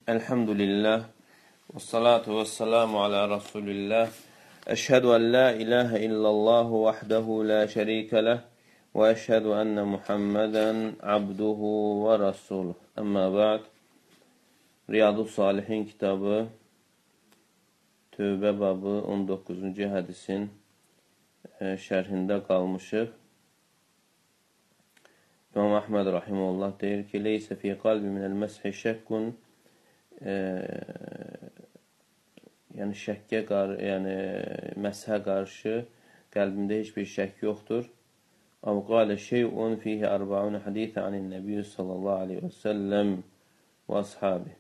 Elhamdülillah və salatu və salamu alə Rasulillah. Əşhədu ən la ilahə illallahu vahdehu la şərikə ləh və əşhədu ənə Muhammədən abduhu və rasuluh. Əmmə ba'd. Riyadus Salihin kitabı Tövbə babı 19-cu hədisin şərhində qalmışıq. İmam Əhməd rahimehullah deyir ki, leysə fi qalbi minəl məshi şəkkun, yəni şəkkə məshə qarşı qəlbində heç bir şək yoxdur. Əv qalə şey'un fihi 40 hadisə anin nəbiyyə sallallahu aleyhi və səlləm və ashabi.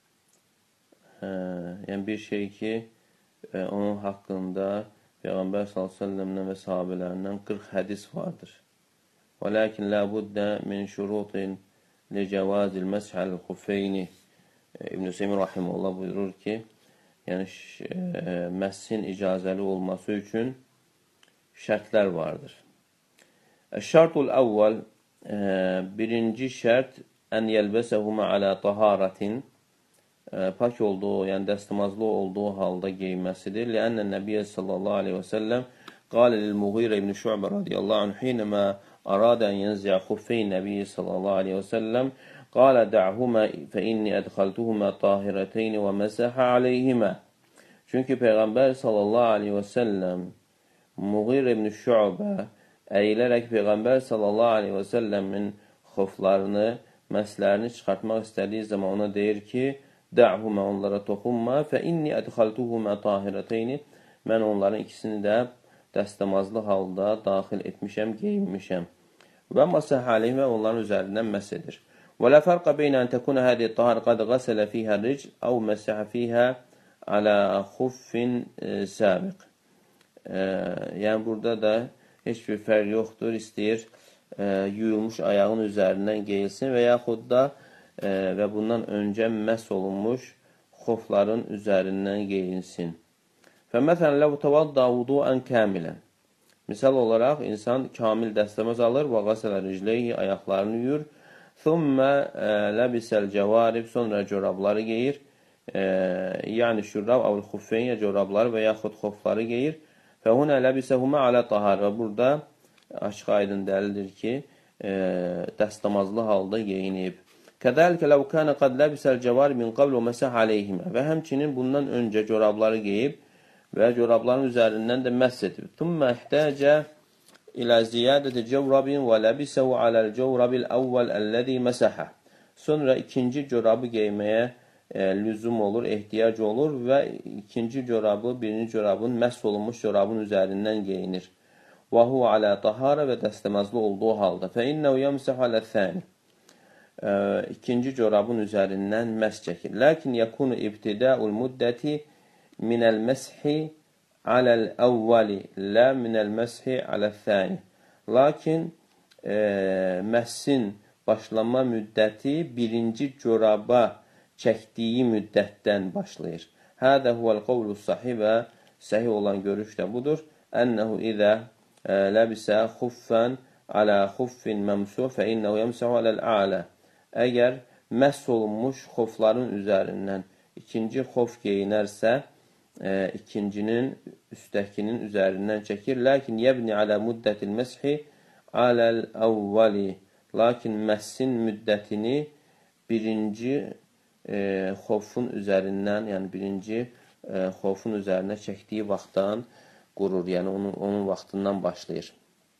Yəni bir şey ki, onun haqqında Peyğəmbər sallallahu aleyhi və səlləmdən və sahabələrindən 40 hədis vardır. Və lakin la buddə min şurutin li cəvazil məshəl xuffeyni. İbn-i Hüseyin rahimehullah buyurur ki, yəni məshin icazəli olması üçün şərtlər vardır. Şərtul əvvəl, birinci şərt, ən yəlbəsəhumə alə taharatin, pak olduğu, yəni dəstəmazlı olduğu halda geyinməsidir. Ləənnə Nəbiyyə sallallahu aleyhi və səlləm qalə lil-Muğirə ibn Şu'bə radiyallahu anh hinəmə aradə ən yənziyə xuffeyn Nəbiyyə sallallahu aleyhi və səlləm qalə də'humə fə inni ədxaltuhumə tahirəteyni və məsəhə aleyhimə. Çünki Peyğəmbər sallallahu aleyhi və səlləm Muğirə ibn Şu'bə əyilərək Peyğəmbər sallallahu aleyhi və səlləmin xoflarını, məslərini çıxartmaq istədiyi zaman ona deyir ki, də'humə, onlara toxunma, fə inni ədxaltuhumə tahirəteyni, mən onların ikisini də dəstəmazlı halda daxil etmişəm, geyinmişəm. Və məsəhə aleyhimə, onların üzərindən məs edir. Və lə fərqə beynə ən təkuna hədi tahar qad qasələ fiyhə ricl, əv məsəhə fiyhə alə xuffin səbiq. Yəni, burada da heç bir fərq yoxdur, istəyir yuyulmuş ayağın üzərindən geyilsin və yaxud da və bundan öncə məs olunmuş xofların üzərindən geyinsin. Və məsələn, ləv təvadda vuduən kəmilən. Misal olaraq, insan kamil dəstəməz alır və qasələ ricleyhi, ayaqlarını yuyur. Thumma ləbisəl cəvarib, sonra corabları geyir. Yəni şürrab, avul xuffeyyə corabları və yaxud xofları geyir. Və hunə ləbisəhumə alə tahar. Və burada açıq aydın dəlildir ki, dəstəmazlı halda geyinib. Kədəlikə ləv kənə qad ləbisəl cəvarib min qabl və məsəh aleyhimə. Və həmçinin bundan öncə corabları geyib və corabların üzərindən də məhz edib. Thumma ihtəcə ilə ziyadəti cəvrabin və ləbisəhu aləl cəvrabil əvvəl əlləzi məsəhə. Sonra ikinci corabı geyməyə lüzum olur, ehtiyac olur və ikinci corabı, birinci corabın məhz olunmuş corabın üzərindən geyinir. Və hu alə tahara və dəstəməzli olduğu halda. Fə innəhu yəmsəhu alə thəni. İkinci corabın üzərindən məhz çəkir. Lakin yəkunu ibtidəul müddəti minəl məshi aləl əvvəli, lə minəl məshi aləl thəni. Lakin məhsin başlama müddəti birinci coraba çəkdiyi müddətdən başlayır. Hədə huvəl qovlu sahih və səhih olan görüş də budur. Ənəhu idə ləbisə xuffən alə xuffin məmsuh fə innəhu yəmsəhu aləl ələ. Əgər məhs olunmuş xofların üzərindən ikinci xof geyinərsə, ikincinin üstəkinin üzərindən çəkir. Lakin yəbni alə müddətil məshi aləl əvvəli. Lakin məhsin müddətini birinci xofun üzərindən, yəni birinci xofun üzərinə çəkdiyi vaxtdan qurur. Yəni onun vaxtından başlayır.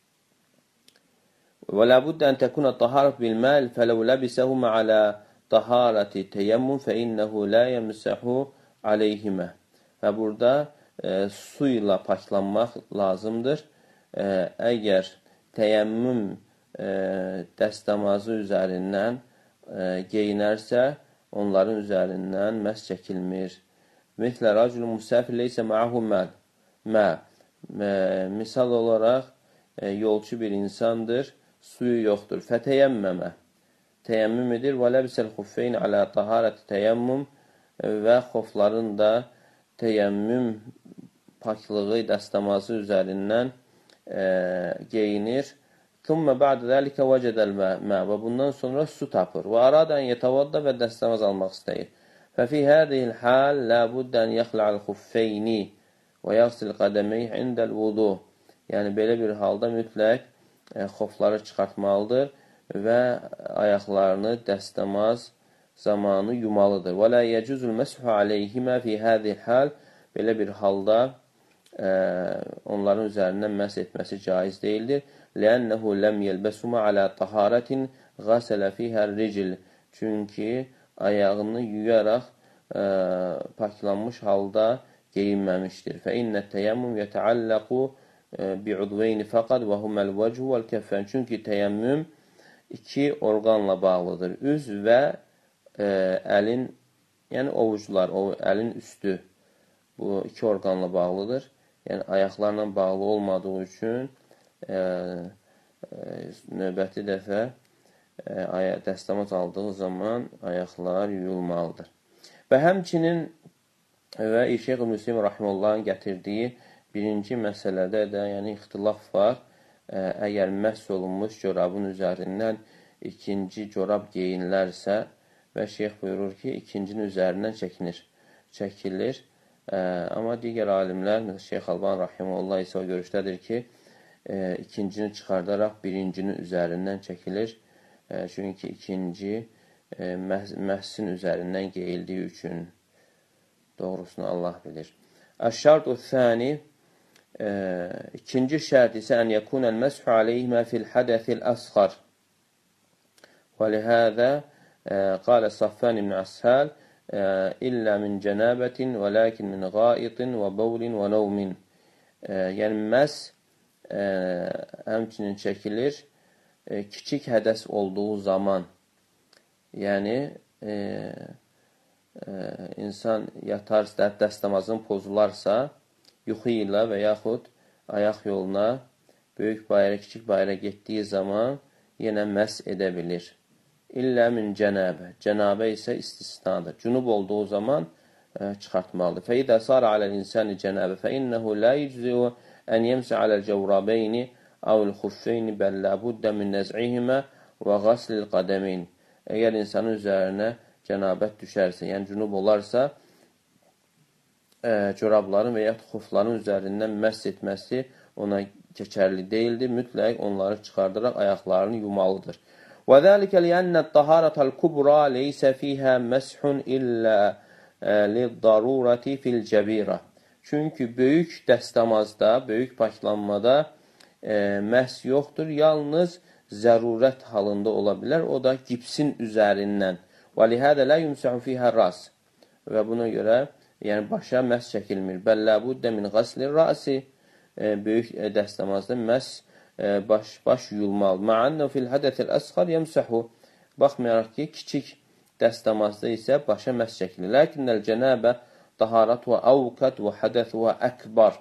Və lə buddə ən təkuna taharət bilməl fələv ləbisəhumə alə taharəti teyəmmüm fə innəhu lə yəmsəhu aleyhimə. Və burada su ilə paklanmaq lazımdır. Əgər teyəmmüm dəstəmazı üzərindən geyinərsə, onların üzərindən məhz çəkilmir. Mithlə racülün müsəfir leysə məəhu mə. Misal olaraq, yolçu bir insandır, suyu yoxdur. Fətəyəmməmə. Teyəmmüm edir. Və ləbisəl xuffeyn alə taharəti teyəmmüm və xofların da teyəmmüm paklığı dəstəmazı üzərindən geyinir. Thumma ba'da zalika vəcədəl mə və bundan sonra su tapır. Və aradən yetavadda və dəstəmaz almaq istəyir. ففي هذه الحال لا بد أن يخلع الخفين ويغسل قدميه عند الوضوء. Yəni, belə bir halda mütləq xofları çıxartmalıdır və ayaqlarını dəstəmaz zamanı yumalıdır. Və la yecuzul meshu aleyhimə fi hadhihi hal. Belə bir halda onların üzərindən məs etməsi caiz deyildir. Lənnəhu ləm yelbesuma alə taharatin qasələ fihər ricil. Çünki ayağını yuyaraq paklanmış halda geyinməmişdir. Fə innə təyəmmüm yətəalləqu bi'udveyni fəqad və huməl vəcu vəl-kəffən. Çünki təyəmmüm iki orqanla bağlıdır. Üz və əlin, yəni ovucular, əlin üstü bu iki orqanla bağlıdır. Yəni ayaqlarla bağlı olmadığı üçün növbəti dəfə dəstəmaz aldığı zaman ayaqlar yuyulmalıdır. Və həmçinin və Şeyx Müslim Rahimullahın gətirdiyi birinci məsələdə də yəni ixtilaf var. Əgər məhz olunmuş corabın üzərindən ikinci corab geyinlərsə və şeyx buyurur ki, ikincinin üzərindən çəkilir. Amma digər alimlər, Şeyx Alban Rahimullah isə o görüşdədir ki, ikincini çıxardaraq birincinin üzərindən çəkilir. Çünki ikinci məhsin üzərindən geyildiyi üçün. Doğrusunu Allah bilir. Əş-şərtu thani, ikinci şərt isə ən yəkunəl məshu aleyhimə fil hədəthil əsğar. Və lihədə qalə Saffan ibn Ashal illə min cənəbətin və lakin min qaitin və bəvlin və nəvmin. Yəni, məhz həmçinin çəkilir kiçik hədəs olduğu zaman. Yəni, insan yatar, dəstəmazın pozularsa, yuxu ilə və yaxud ayaq yoluna böyük bayra, kiçik bayra getdiyi zaman yenə məhz edə bilir. İllə min cənəbə. Cənabə isə istisnadır. Cünub olduğu zaman çıxartmalıdır. Fəidə sar aləl insani cənəbə fəinnəhu la yəcziu ən yemsə aləl cəvrabeyni avul xuffeyni bəlləbuddə min nəz'ihimə və qaslil qədəmin. Əgər insanın üzərinə cənabət düşərsə, yəni cünub olarsa, corabların və yaxud xufların üzərindən məhz etməsi ona keçərli deyildir. Mütləq onları çıxardaraq ayaqlarını yumalıdır. وَذَلِكَ لِأَنَّ الطَّهَارَةَ الْكُبْرَى لَيْسَ فِيهَا مَسْحٌ إِلَّا لِلضَّرُورَةِ فِي الْجَبِيرَةِ. Çünki böyük dəstəmazda, böyük paklanmada məhs yoxdur. Yalnız zərurət halında ola bilər. O da gipsin üzərindən. وَلِهَذَا لَا يُمْسَحُ فِيهَا الرَّاسِ. Və buna görə yəni başa məhs çəkilmir. بَلَّابُدَّ مِنْ غَسْلِ الرَّأْسِ. Böyük dəstəmazda məhs baş yuyulmalı. Ma'annu fil hadəthil əsğar yemsahu. Baxmayaraq ki, kiçik dəstəmazda isə başa məhs çəkilir. Lakinnəl cənabə taharatu avqat və hadəthu əkbar.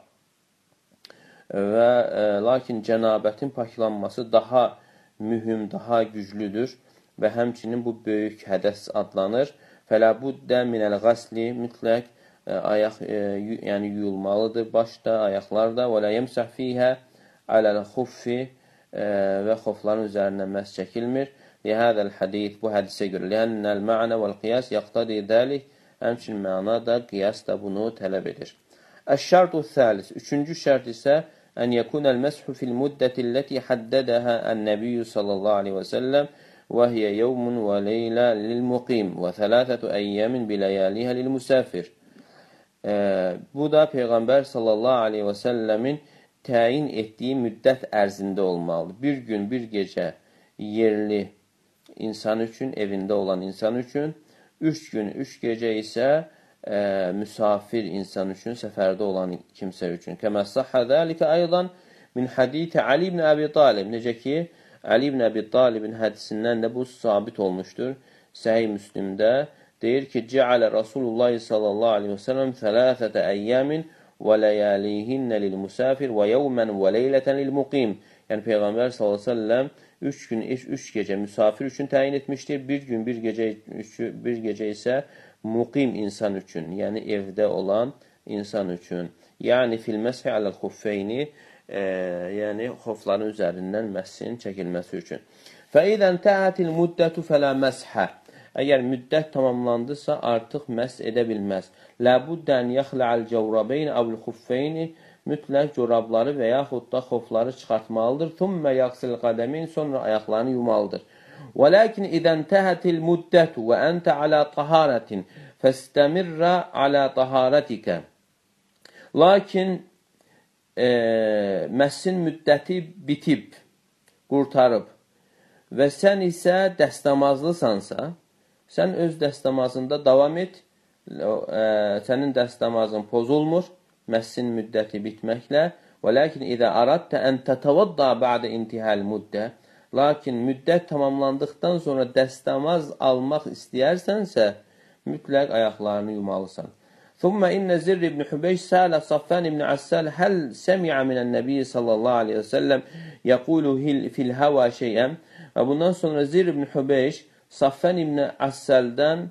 Və lakin cənabətin paklanması daha mühüm, daha güclüdür və həmçinin bu böyük hədəs adlanır. Fələ buddə minəl qasli, mütləq ayaq yəni yuyulmalıdır başda, ayaqlarda. Və la yemsah fiyhə aləl xuffi və xofların üzərindən məhz çəkilmir. Lihədəl hədith, bu hədisə görə. Lihənnəl mə'nə vəl qiyas yaqtadi dəlik. Həmçinin məna da, qiyas da bunu tələb edir. Əş-şərtu thəlis. Üçüncü şərt isə ən yəkunəl məshu fil müddəti ləti həddədəhə ən-nəbiyyü sallallahu aleyhi və səlləm və hiyə yevmun və leylə lil-muqim və thələthətü əyyəmin biləyəlihə lil-musafir. Bu da Peyğəmbər sallallahu aleyhi və səlləmin təyin etdiyi müddət ərzində olmalıdır. Bir gün, bir gecə yerli insan üçün, evində olan insan üçün, 3 gün, 3 gecə isə müsafir insan üçün, səfərdə olan kimsə üçün. Kəmə səhhə zəlikə aydan min həditi Ali ibn Əbi Talib. Necə ki, Ali ibn Əbi Talibin hədisindən də bu sabit olmuşdur. Səhih Müslimdə deyir ki, Cəalə Rasulullah sallallahu aleyhi və səlləm thələthətə əyyəmin və ləyəlihinnə lil-musafir və yevmən və leylətən lil-muqim. Yəni, Peyğəmbər s.ə.v 3 gün, 3 gecə müsafir üçün təyin etmişdir. Bir gün, bir gecə isə muqim insan üçün, yəni evdə olan insan üçün. Yəni, fil-məshi aləl-xuffeyni, yəni xofların üzərindən məhsin çəkilməsi üçün. Fəidən təətil müddətu fələ məshə. Əgər müddət tamamlandısa, artıq məs edə bilməz. Ləbuddən yaxlə'al cəvrabeyni avl xuffeyni, mütləq corabları və yaxud da xofları çıxartmalıdır. Thumma yaxsil qədəmin, sonra ayaqlarını yumalıdır. وَلَكِنْ إِذَا انْتَهَتِ الْمُدَّةُ وَأَنْتَ عَلَى طَهَارَةٍ فَاسْتَمِرَّ عَلَى طَهَارَتِكَ. Lakin məssin müddəti bitib, qurtarıb və sən isə dəstəmazlısansa, sən öz dəstəmazında davam et, sənin dəstəmazın pozulmur, məssin müddəti bitməklə. وَلَكِنْ إِذَا أَرَدْتَ أَنْ تَتَوَضَّى بَعْدَ اِنْتِهَا الْمُدَّةِ. Lakin müddət tamamlandıqdan sonra dəstəmaz almaq istəyərsənsə, mütləq ayaqlarını yumalısan. ثُمَّ إِنَّ زِرِّ بْنِ حُبَيْشِ سَأَلَ صَفَّانِ بْنِ عَسَّالِ هَلْ سَمِعَ مِنَ النَّبِيِّ sallallahu aleyhi ve sellem يَقُولُ فِي الْهَوَى شَيْئًا. Və bundan sonra Zirr ibn Hübeyş Saffan ibn Əsəldən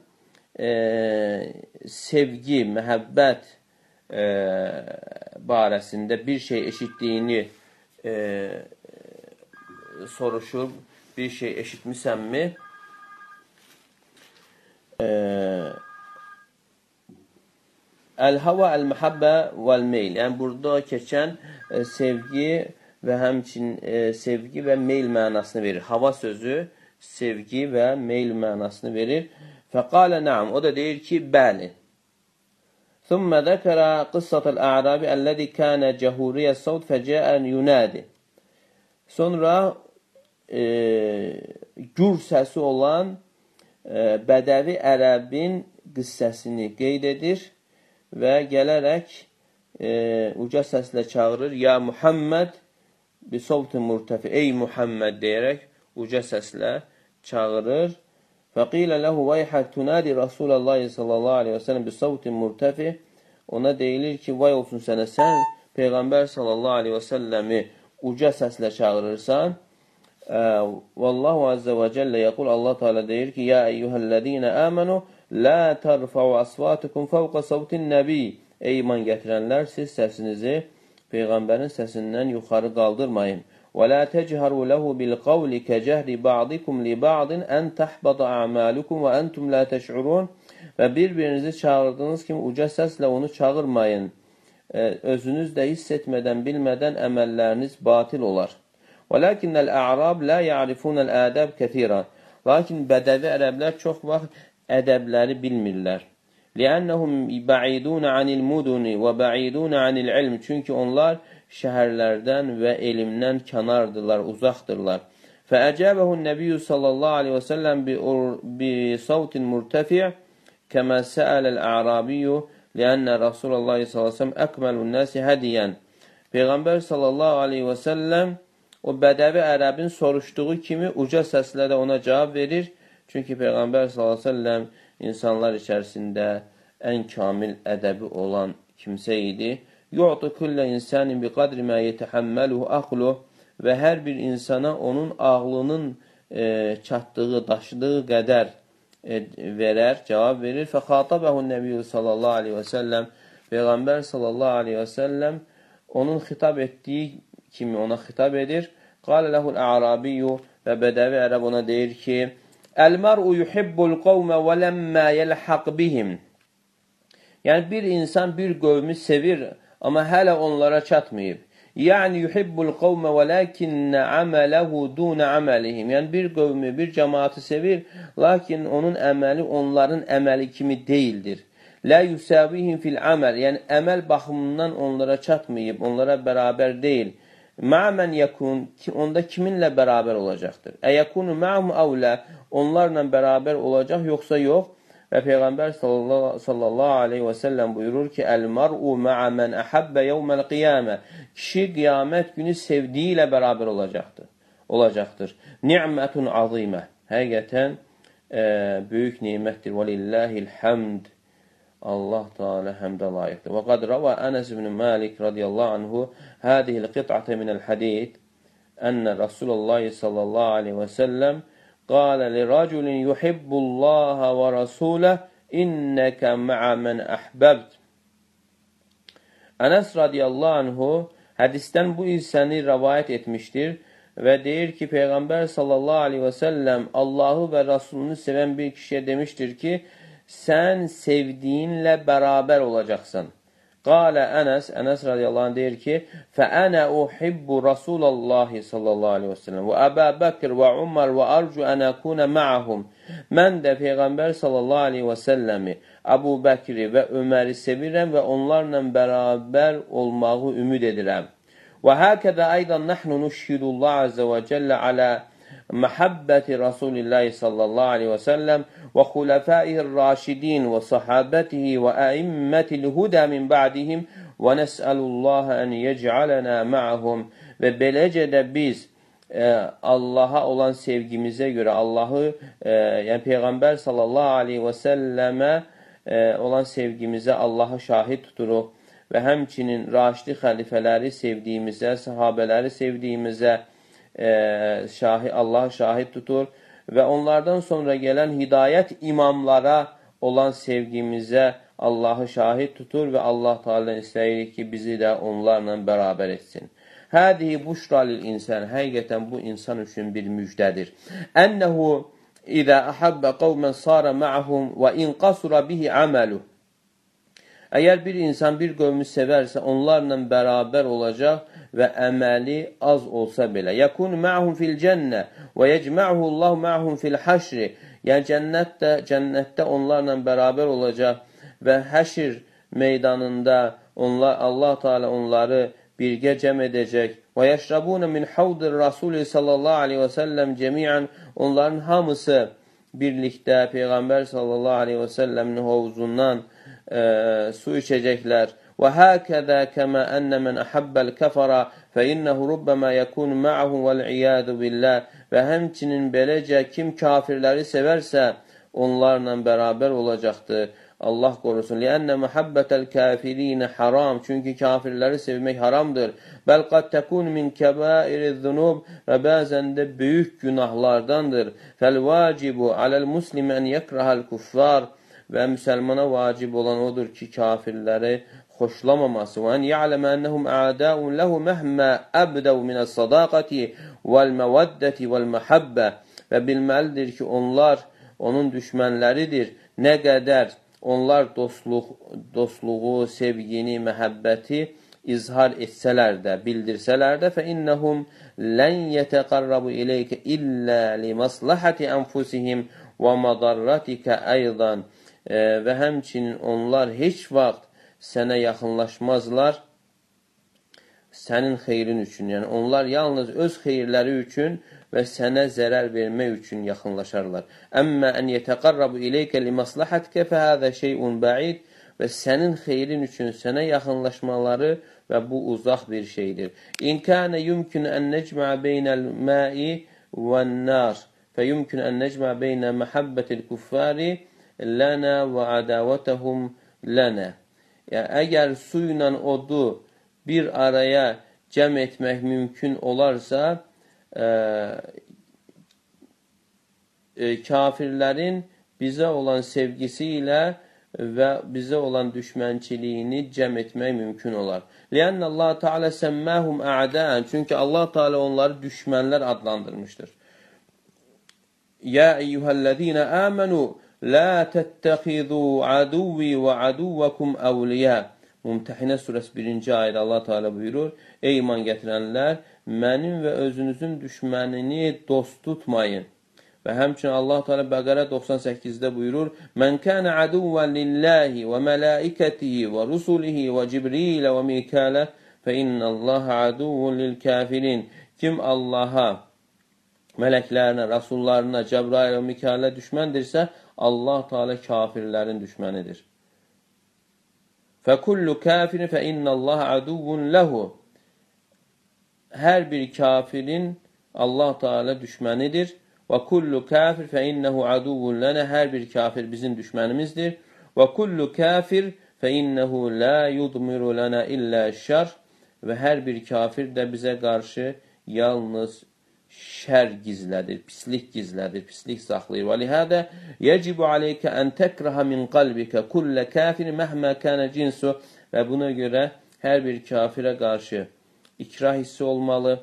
sevgi, məhəbbət barəsində bir şey eşitdiyini soruşur. Bir şey eşitmisənmi? Əl-hava, əl-məhəbbə vəl-meyl. Yəni, burada keçən sevgi və həmçin sevgi və meyl mənasını verir. Hava sözü sevgi və meyl mənasını verir. Fəqalə nəam. O da deyir ki, bəli. Thumma zəkərə qıssatəl ə'rabi əlləzi kənə cəhuriyyə savd fəcəən yunədi. Sonra gür səsi olan bədəvi ərəbin qissəsini qeyd edir və gələrək uca səslə çağırır. Ya Muhammed bi savtin murtəfi. Ey Muhammed deyərək uca səslə çağırır. Fəqilə ləhu vayhək tunadi Rasulallah sallallahu aleyhi və səlləm bi savtin murtəfi. Ona deyilir ki, vay olsun sənə, sən Peyğəmbər sallallahu aleyhi və səlləmi uca səslə çağırırsan. Vallahu azze və cəllə yəqul, Allah Teala deyir ki, ya eyyuhəl-ləzīnə əmənu la tərfəu asvatukum fəvqə savtin nəbi. Ey iman gətirənlər, siz səsinizi Peyğəmbərin səsindən yuxarı qaldırmayın. Və la təcəharu ləhu bil-qavli kəcəhri ba'dikum li ba'din ən təhbədə əməlukum və əntum la təş'urun. Və bir-birinizi çağırdığınız kimi uca səslə onu çağırmayın. Özünüz də hiss etmədən, bilmədən əməlləriniz batil olar. وَلَكِنَّ الْأَعْرَابِ لَا يَعْرِفُونَ الْآدَبِ كَثِيرًا. Lakin bədəvi ərəblər çox vaxt ədəbləri bilmirlər. لِأَنَّهُمْ بَعِيدُونَ عَنِ الْمُدُنِ وَبَعِيدُونَ عَنِ الْعِلْمِ. Çünki onlar şəhərlərdən və elmdən kənardırlar, uzaqdırlar. فَأَجَابَهُ النَّبِيُّ sallallahu aleyhi və səlləm بِصَوْتٍ مُرْتَفِعٍ كَمَا سَأَلَ الْأَعْرَابِيُّ لِأَنَّ رَسُولَ اللّٰهِ sallallahu aleyhi və səlləm أَكْمَلُ النَّاسِ هَدِيًا. Peyğəmbər sallallahu aleyhi və səlləm o bədəvi ərəbin soruşduğu kimi uca səslə də ona cavab verir. Çünki Peyğəmbər s.ə.v insanlar içərisində ən kamil ədəbi olan kimsə idi. Yu'tu kullə insanin bi qadri mə yetəhəmməluhu aqluh. Və hər bir insana onun ağlının çatdığı, daşıdığı qədər verər, cavab verir. Fəxatabəhu nəbiyyü sallallahu aleyhi və səlləm. Peyğəmbər sallallahu aleyhi və səlləm onun xitab etdiyi kimi ona xitab edir. Qalə ləhul ə'rabiyyü, və bədəvi ərəb ona deyir ki, Əl-mər'u yuhibbul qavmə və ləmmə yəlhaq bihim. Yəni, bir insan bir qövmü sevir, amma hələ onlara çatmayıb. Yəni, yuhibbul qavmə və ləkinnə əmələhu dunə əməlihim. Yəni, bir qövmü, bir cəmaatı sevir, lakin onun əməli onların əməli kimi deyildir. Lə yusəbihim fil əməl. Yəni, əməl baxımından onlara çatmayıb, onlara bərabər deyil. Ma'mən yəkun, onda kiminlə bərabər olacaqdır? Əyəkunu ma'mu əvlə, onlarla bərabər olacaq, yoxsa yox? Və Peyğəmbər sallallahu aleyhi və səlləm buyurur ki, Əl-mar'u ma'mən əhəbbə yevməl qiyamə. Kişi qiyamət günü sevdiyi ilə bərabər olacaqdır. Ni'mətun azimə. Həqiqətən böyük nimətdir. Və lilləhil həmd. Allah Teala həmdə layiqdir. Və qad rəvə Ənəs ibn Malik radiyallahu anhu hədihil qit'atə minəl hədid ənə Rasulullah sallallahu aleyhi və səlləm qalə li rəculin yuhibbullaha və rasuləh innəkə mə'ə mən əhbəbt. Ənəs radiyallahu anhu hədisdən bu hissəni rəvayət etmişdir. və deyir ki, Peyğəmbər sallallahu aleyhi və səlləm Allahı və Rasulunu sevən bir kişiyə demişdir ki, sən sevdiyinlə bərabər olacaqsan. Qalə Ənəs radiyallahu anh deyir ki, fəənə uhibbu Rasulallahi sallallahu aleyhi və səlləm və Əbə Bəkir və Umar və arcu ən əkunə ma'ahum. Mən də Peyğəmbər sallallahu aleyhi və səlləmi, Əbu Bəkri və Öməri sevirəm və onlarla bərabər olmağı ümid edirəm. وهكذا أيضا نحن نشهد الله عز وجل على محبة رسول الله صلى الله عليه وسلم وخلفائه الراشدين وصحابته وأئمة الهدى من بعدهم ونسأل الله أن يجعلنا معهم. Ve beləcə də biz Allah'a olan sevgimize göre Allah'ı yani Peygamber sallallahu aleyhi ve selleme olan sevgimize Allah'ı şahit tuturuq. Və həmçinin raşidi xəlifələri sevdiyimizə, sahabələri sevdiyimizə Allah şahid tutur və onlardan sonra gələn hidayət imamlara olan sevgimizə Allahı şahid tutur və Allah Teala istəyir ki, bizi də onlarla bərabər etsin. Hədihi buşra lil insan, həqiqətən bu insan üçün bir müjdədir. Ənəhu izə əhabbə qavmən sarə ma'hum və in qasura bihi aməluh. Əgər bir insan bir qövmü sevərsə, onlarla bərabər olacaq və əməli az olsa belə. Yəkun ma'hum fil cənnə və yecma'hu Allah ma'hum fil haşri. Yəni cənnətdə onlarla bərabər olacaq və həşr meydanında Allah Teala onları birgə cəm edəcək. Və yəşrabuna min havdir Rasulü sallallahu aleyhi və səlləm cəmiən. Onların hamısı birlikdə Peyğəmbər sallallahu aleyhi və səlləmin hovuzundan su içəcəklər. Və həkədə kəmə ənə mən əhəbbəl kəfara fə innəhu rubbəmə yəkun ma'ahum vəl-iyyədu billah. Və həmçinin beləcə kim kafirləri sevərsə onlarla bərabər olacaqdır. Allah qorusun. Lənnə məhəbbətəl kafirinə haram. Çünki kafirləri sevmək haramdır. Bəl qad təkun min kəbairiz zunub. Və bəzən də böyük günahlardandır. Fəl-vacibu aləl muslimə ən yəkrahəl kuffar. Və müsəlmana vacib olan odur ki, kafirləri xoşlamaması. Və ən ya'ləmə ənəhum a'dəun ləhu məhmə əbdəv minəs sadaqati vəl-məvəddəti vəl-məhəbbə. Və bilməlidir ki, onlar onun düşmənləridir. Nə qədər onlar dostluğu, sevgini, məhəbbəti izhar etsələr də, bildirsələr də, فَإِنَّهُمْ لَنْ يَتَقَرَّبُ إِلَيْكَ إِلَّا لِمَصْلَحَةِ أَنْفُسِهِمْ وَمَضَرَّتِكَ أَيْضًا. Və həmçinin onlar heç vaxt sənə yaxınlaşmazlar sənin xeyrin üçün. Yəni onlar yalnız öz xeyirləri üçün və sənə zərər vermək üçün yaxınlaşarlar. Əmmə ən yətəqarrabu ileykə limaslahatkə fəhəzə şeyun bəid. Və sənin xeyrin üçün sənə yaxınlaşmaları və bu uzaq bir şeydir. İn kənə yumkün ən necmə beynəl məi və nar fə yumkün ən necmə beynə məhəbbətil kuffari lənə və ədavətəhum lənə. Yəni, əgər su ilə odu bir araya cəm etmək mümkün olarsa, kafirlərin bizə olan sevgisi ilə və bizə olan düşmənçiliyini cəm etmək mümkün olar. Lənnə Allah Teala səmməhum ə'dən. Çünki Allah Teala onları düşmənlər adlandırmışdır. Yə eyyuhəl-ləzīnə əmənu لا تتخذوا عدوي وعدوكم أولياء. Mümtəhinə surəsi 1-ci ayədə Allah Teala buyurur: Ey iman gətirənlər, mənim və özünüzün düşmənini dost tutmayın. Və həmçinin Allah Teala Bəqərə 98-də buyurur: Mən kənə aduvvən lillahi və mələikətihi və rusulihi və Cibrilə və Mikələ fə innəllaha aduvvun lil kafirin. Kim Allaha, mələklərinə, rasullarına, Cəbrail və Mikələ düşməndirsə, Allah Teala kafirlərin düşmənidir. Fəkullu kafirin fə innəllaha aduvvun ləhu. Hər bir kafirin Allah Teala düşmənidir. Və kullu kafir fə innəhu aduvvun lənə. Hər bir kafir bizim düşmənimizdir. Və kullu kafir fə innəhu la yudmiru lənə illə şər. Və hər bir kafir də bizə qarşı yalnız şər gizlədir, pislik gizlədir, pislik saxlayır. Və lihədə yəcibu aleykə ən təkrəhə min qalbikə kullə kafir məhmə kənə cinsu. Və buna görə hər bir kafirə qarşı ikrah hissi olmalı.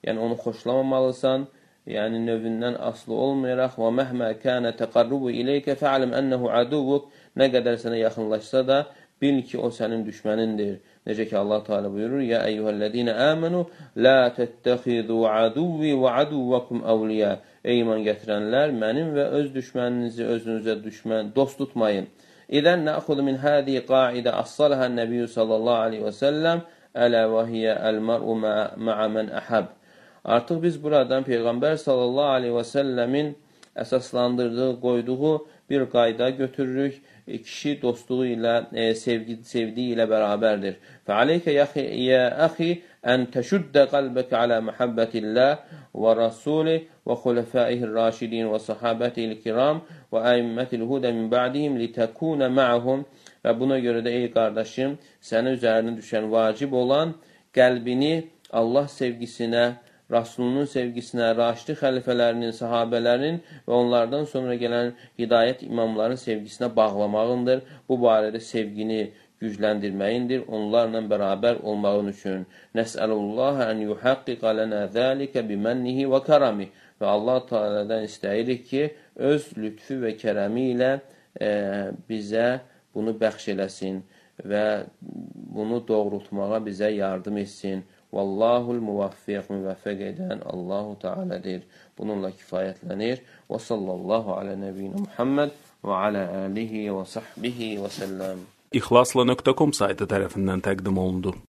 yəni onu xoşlamamalısan, yəni növündən aslı olmayaraq və məhmə kənə təqarrubu ileykə fəalim ənəhu aduvuk, nə qədər sənə yaxınlaşsa da bil ki, o sənin düşmənindir. Necə ki, Allah Teala buyurur, ya eyyuhəl-ləzina əmənu, la təttəxidu aduvi və aduvakum əvliyə. Ey iman gətirənlər, mənim və öz düşməninizi özünüzə dost tutmayın. İdən nəxudu min hədi qaidə as-saləhən nəbiyyü sallallahu aleyhi və səlləm, ələ və hiyə əl-mər'u mə'ə mən əhəb. Artıq biz buradan Peyğəmbər sallallahu aleyhi və səlləmin əsaslandırdığı, qoyduğu bir qayda götürürük. Kişi dostluğu ilə, sevdiyi ilə bərabərdir. Fəaleykə ya əxi ən təşuddə qəlbəkə alə məhəbbətilləh və rasulih və xulefəihir raşidin və sahabətihil kiram və əimmətil hudə min ba'dihim litəkunə mə'hum. Və buna görə də, ey qardaşım, sənə üzərinə düşən vacib olan qəlbini Allah sevgisinə, Rasulunun sevgisinə, raşidi xəlifələrinin, sahabələrinin və onlardan sonra gələn hidayət imamların sevgisinə bağlamağındır. Bu barədə sevgini gücləndirməyindir, onlarla bərabər olmağın üçün. Nəsəlullaha ən yuhaqqiqa lənə zəlikə bimənnihi və kərami. Və Allah Teala'dan istəyirik ki, öz lütfü və kərəmi ilə bizə bunu bəxş eləsin və bunu doğrultmağa bizə yardım etsin. Vallahul muvaffiq, müvəffəq edən Allahu Teala'dır. Bununla kifayətlənir. Və sallallahu alə nəbiyyina Muhammed və alə alihi və sahbihi və səlləm. İxlasla.com saytı tərəfindən təqdim olundu.